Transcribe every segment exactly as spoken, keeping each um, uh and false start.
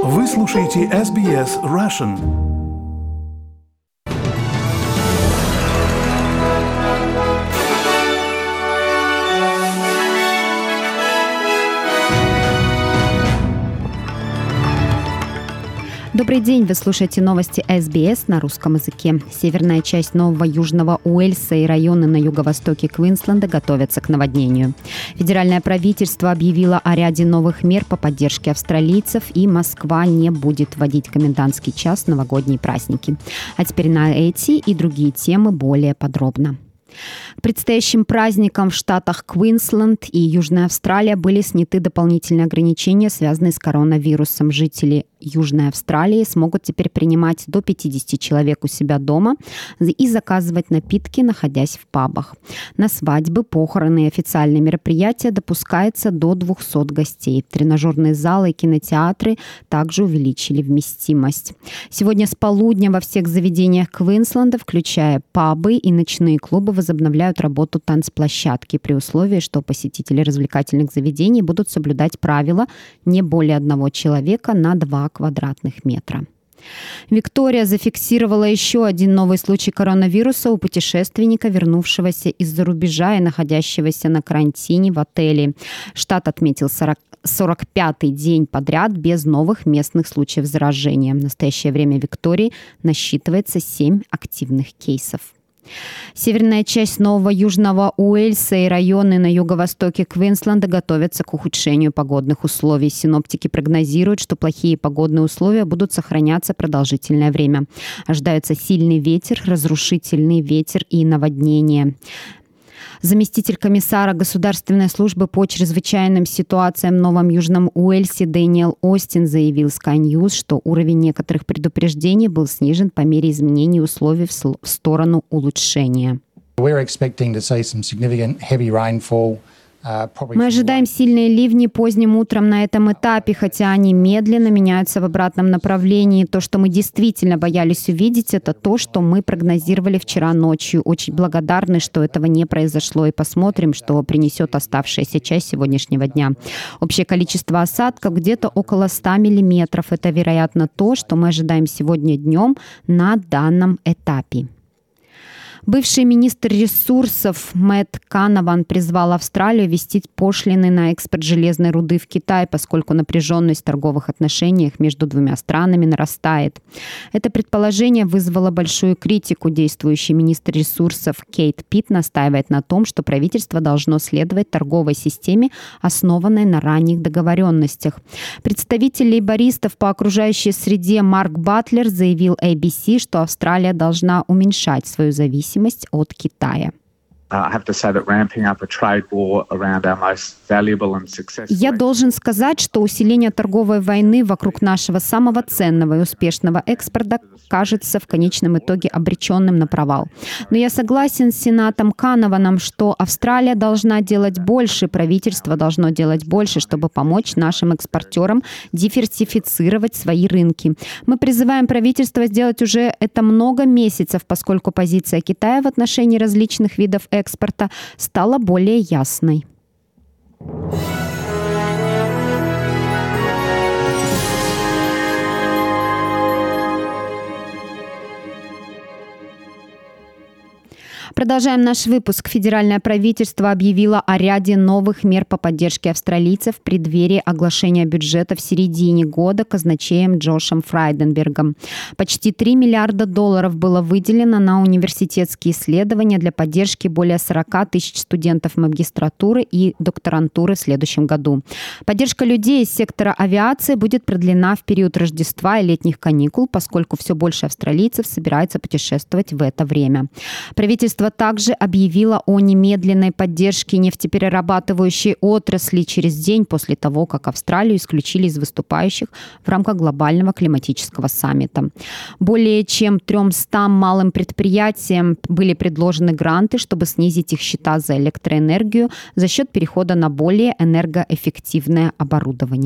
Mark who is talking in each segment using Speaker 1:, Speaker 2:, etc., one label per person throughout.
Speaker 1: Вы слушаете эс би эс Russian.
Speaker 2: Добрый день, вы слушаете новости эс би эс на русском языке. Северная часть Нового Южного Уэльса и районы на юго-востоке Квинсленда готовятся к наводнению. Федеральное правительство объявило о ряде новых мер по поддержке австралийцев, и Москва не будет вводить комендантский час в новогодние праздники. А теперь на эти и другие темы более подробно. К предстоящим праздникам в штатах Квинсленд и Южная Австралия были сняты дополнительные ограничения, связанные с коронавирусом. Жители Южной Австралии смогут теперь принимать до пятидесяти человек у себя дома и заказывать напитки, находясь в пабах. На свадьбы, похороны и официальные мероприятия допускается до двухсот гостей. Тренажерные залы и кинотеатры также увеличили вместимость. Сегодня с полудня во всех заведениях Квинсленда, включая пабы и ночные клубы, возобновляют работу танцплощадки при условии, что посетители развлекательных заведений будут соблюдать правила не более одного человека на два квадратных метра. Виктория зафиксировала еще один новый случай коронавируса у путешественника, вернувшегося из-за рубежа и находящегося на карантине в отеле. Штат отметил сорок пятый день подряд без новых местных случаев заражения. В настоящее время в Виктории насчитывается семь активных кейсов. Северная часть Нового Южного Уэльса и районы на юго-востоке Квинсленда готовятся к ухудшению погодных условий. Синоптики прогнозируют, что плохие погодные условия будут сохраняться продолжительное время. Ожидаются сильный ветер, разрушительный ветер и наводнения. Заместитель комиссара Государственной службы по чрезвычайным ситуациям в Новом Южном Уэльсе Дэниел Остин заявил Sky News, что уровень некоторых предупреждений был снижен по мере изменений условий в сторону улучшения. Мы ожидаем сильные ливни поздним утром на этом этапе, хотя они медленно меняются в обратном направлении. То, что мы действительно боялись увидеть, это то, что мы прогнозировали вчера ночью. Очень благодарны, что этого не произошло, и посмотрим, что принесет оставшаяся часть сегодняшнего дня. Общее количество осадков где-то около ста миллиметров. Это, вероятно, то, что мы ожидаем сегодня днем на данном этапе. Бывший министр ресурсов Мэтт Канаван призвал Австралию ввести пошлины на экспорт железной руды в Китай, поскольку напряженность в торговых отношениях между двумя странами нарастает. Это предположение вызвало большую критику. Действующий министр ресурсов Кейт Питт настаивает на том, что правительство должно следовать торговой системе, основанной на ранних договоренностях. Представитель лейбористов по окружающей среде Марк Батлер заявил эй би си, что Австралия должна уменьшать свою зависимость от Китая. Я должен сказать, что усиление торговой войны вокруг нашего самого ценного и успешного экспорта кажется в конечном итоге обреченным на провал. Но я согласен с сенатом Канаваном, что Австралия должна делать больше, правительство должно делать больше, чтобы помочь нашим экспортерам диверсифицировать свои рынки. Мы призываем правительство сделать уже это много месяцев, поскольку позиция Китая в отношении различных видов экспорта стала более ясной. Продолжаем наш выпуск. Федеральное правительство объявило о ряде новых мер по поддержке австралийцев в преддверии оглашения бюджета в середине года казначеем Джошем Фрайденбергом. Почти три миллиарда долларов было выделено на университетские исследования для поддержки более сорока тысяч студентов магистратуры и докторантуры в следующем году. Поддержка людей из сектора авиации будет продлена в период Рождества и летних каникул, поскольку все больше австралийцев собираются путешествовать в это время. Правительство также объявила о немедленной поддержке нефтеперерабатывающей отрасли через день после того, как Австралию исключили из выступающих в рамках глобального климатического саммита. Более чем тремстам малым предприятиям были предложены гранты, чтобы снизить их счета за электроэнергию за счет перехода на более энергоэффективное оборудование.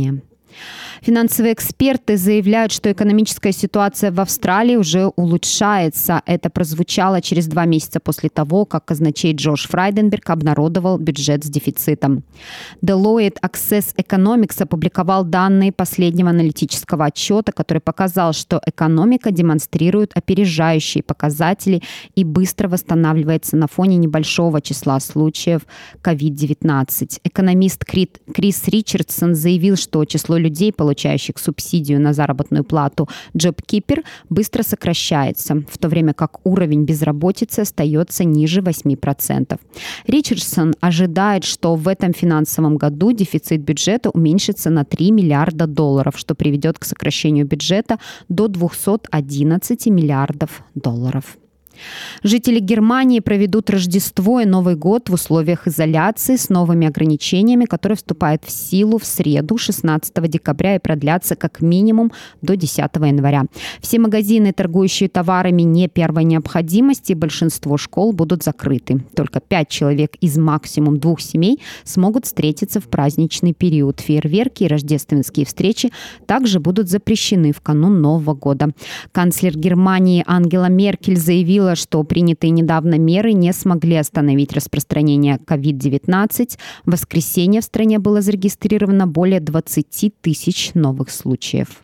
Speaker 2: Финансовые эксперты заявляют, что экономическая ситуация в Австралии уже улучшается. Это прозвучало через два месяца после того, как казначей Джош Фрайденберг обнародовал бюджет с дефицитом. Deloitte Access Economics опубликовал данные последнего аналитического отчета, который показал, что экономика демонстрирует опережающие показатели и быстро восстанавливается на фоне небольшого числа случаев ковид девятнадцать. Экономист Крис Ричардсон заявил, что число людей, получающих субсидию на заработную плату JobKeeper, быстро сокращается, в то время как уровень безработицы остается ниже восемь процентов. Ричардсон ожидает, что в этом финансовом году дефицит бюджета уменьшится на три миллиарда долларов, что приведет к сокращению бюджета до двухсот одиннадцати миллиардов долларов. Жители Германии проведут Рождество и Новый год в условиях изоляции с новыми ограничениями, которые вступают в силу в среду, шестнадцатого декабря, и продлятся как минимум до десятого января. Все магазины, торгующие товарами не первой необходимости, и большинство школ будут закрыты. Только пять человек из максимум двух семей смогут встретиться в праздничный период. Фейерверки и рождественские встречи также будут запрещены в канун Нового года. Канцлер Германии Ангела Меркель заявила, что принятые недавно меры не смогли остановить распространение ковид девятнадцать. В воскресенье в стране было зарегистрировано более двадцати тысяч новых случаев.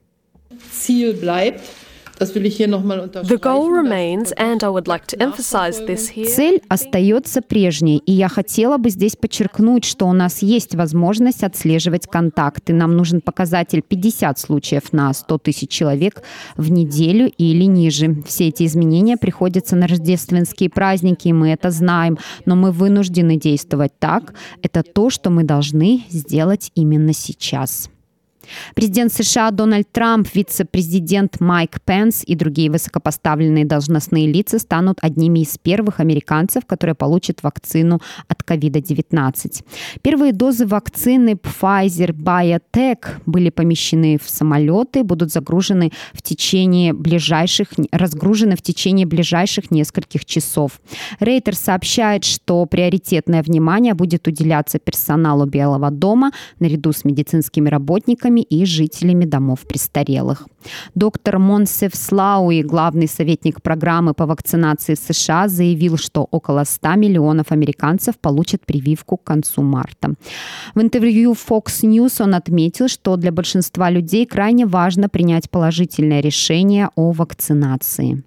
Speaker 3: The goal remains, and I would like to emphasize this here.
Speaker 2: Цель остается прежней, и я хотела бы здесь подчеркнуть, что у нас есть возможность отслеживать контакты. Нам нужен показатель пятьдесят случаев на сто тысяч человек в неделю или ниже. Все эти изменения приходятся на рождественские праздники, и мы это знаем, но мы вынуждены действовать так. Это то, что мы должны сделать именно сейчас. Президент США Дональд Трамп, вице-президент Майк Пенс и другие высокопоставленные должностные лица станут одними из первых американцев, которые получат вакцину от ковид девятнадцать. Первые дозы вакцины Pfizer-BioNTech были помещены в самолеты, будут загружены в течение ближайших, разгружены в течение ближайших нескольких часов. Рейтер сообщает, что приоритетное внимание будет уделяться персоналу Белого дома наряду с медицинскими работниками и жителями домов престарелых. Доктор Монсеф Слауи, главный советник программы по вакцинации в США, заявил, что около ста миллионов американцев получат прививку к концу марта. В интервью Fox News он отметил, что для большинства людей крайне важно принять положительное решение о вакцинации.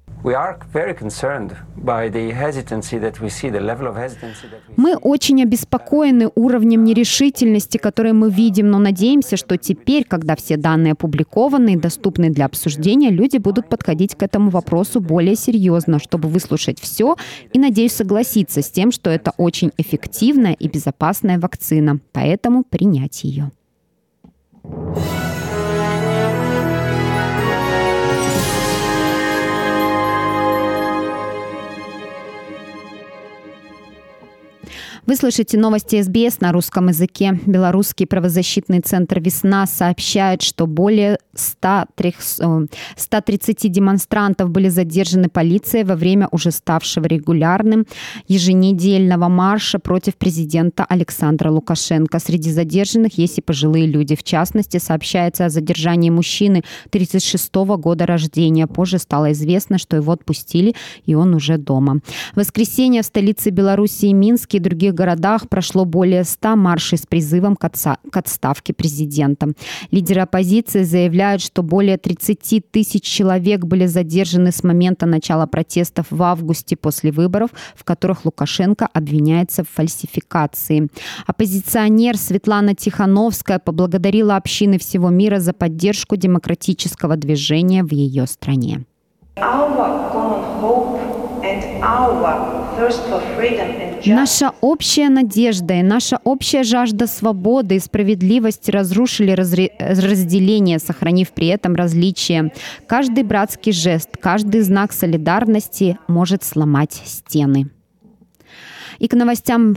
Speaker 2: Мы очень обеспокоены уровнем нерешительности, который мы видим, но надеемся, что теперь, когда все данные опубликованы и доступны для обсуждения, люди будут подходить к этому вопросу более серьезно, чтобы выслушать все и, надеюсь, согласиться с тем, что это очень эффективная и безопасная вакцина, поэтому принять ее. Вы слышите новости эс би эс на русском языке. Белорусский правозащитный центр «Весна» сообщает, что более ста тридцати демонстрантов были задержаны полицией во время уже ставшего регулярным еженедельного марша против президента Александра Лукашенко. Среди задержанных есть и пожилые люди. В частности, сообщается о задержании мужчины тридцать шестого года рождения. Позже стало известно, что его отпустили, и он уже дома. В воскресенье в столице Белоруссии Минске и других городах прошло более ста маршей с призывом к, отца, к отставке президента. Лидеры оппозиции заявляют, что более тридцати тысяч человек были задержаны с момента начала протестов в августе после выборов, в которых Лукашенко обвиняется в фальсификации. Оппозиционер Светлана Тихановская поблагодарила общины всего мира за поддержку демократического движения в ее стране. Наша общая надежда и наша общая жажда свободы и справедливости разрушили разре... разделение, сохранив при этом различия. Каждый братский жест, каждый знак солидарности может сломать стены. И к новостям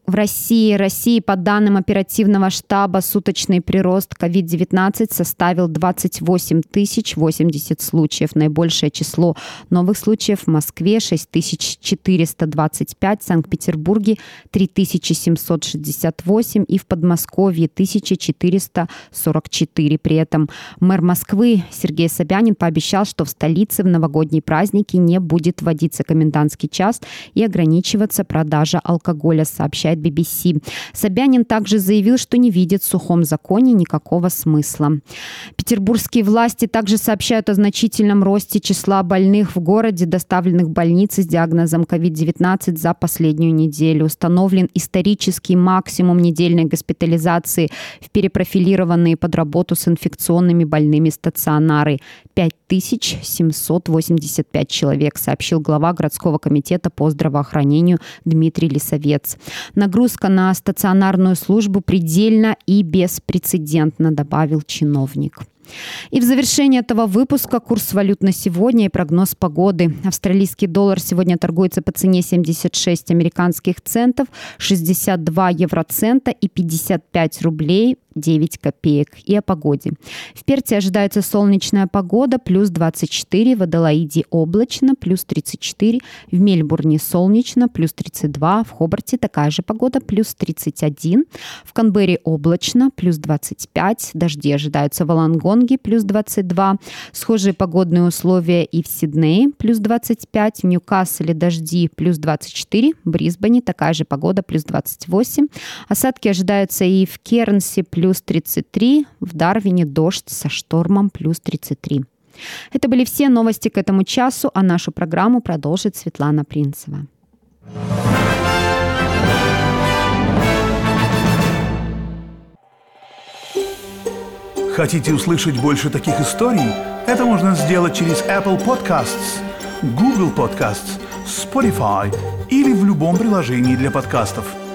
Speaker 2: В России, России, по данным оперативного штаба, суточный прирост ковид девятнадцать составил двадцать восемь тысяч восемьдесят случаев. Наибольшее число новых случаев в Москве – шесть тысяч четыреста двадцать пять, в Санкт-Петербурге – три тысячи семьсот шестьдесят восемь и в Подмосковье – тысяча четыреста сорок четыре. При этом мэр Москвы Сергей Собянин пообещал, что в столице в новогодние праздники не будет вводиться комендантский час и ограничиваться продажа алкоголя, сообщает би би си. Собянин также заявил, что не видит в сухом законе никакого смысла. Петербургские власти также сообщают о значительном росте числа больных в городе, доставленных в больницы с диагнозом ковид девятнадцать за последнюю неделю. Установлен исторический максимум недельной госпитализации в перепрофилированные под работу с инфекционными больными стационары. пять тысяч семьсот восемьдесят пять человек, сообщил глава городского комитета по здравоохранению Дмитрий Лисовец. Нагрузка на стационарную службу предельна и беспрецедентна, добавил чиновник. И в завершение этого выпуска курс валют на сегодня и прогноз погоды. Австралийский доллар сегодня торгуется по цене семьдесят шесть американских центов, шестьдесят два евроцента и пятьдесят пять рублей девять копеек. И о погоде. В Перте ожидается солнечная погода, плюс двадцать четыре, в Аделаиде облачно, плюс тридцать четыре, в Мельбурне солнечно, плюс тридцать два, в Хобарте такая же погода, плюс тридцать один, в Канберре облачно, плюс двадцать пять, дожди ожидаются в Волонгонге, плюс двадцать два, схожие погодные условия и в Сиднее, плюс двадцать пять, в Ньюкасле дожди, плюс двадцать четыре, в Брисбене такая же погода, плюс двадцать восемь, осадки ожидаются и в Кернсе, плюс тридцать три, в Дарвине дождь со штормом, плюс тридцать три. Это были все новости к этому часу, а нашу программу продолжит Светлана Принцева.
Speaker 1: Хотите услышать больше таких историй? Это можно сделать через Apple Podcasts, Google Podcasts, Spotify или в любом приложении для подкастов.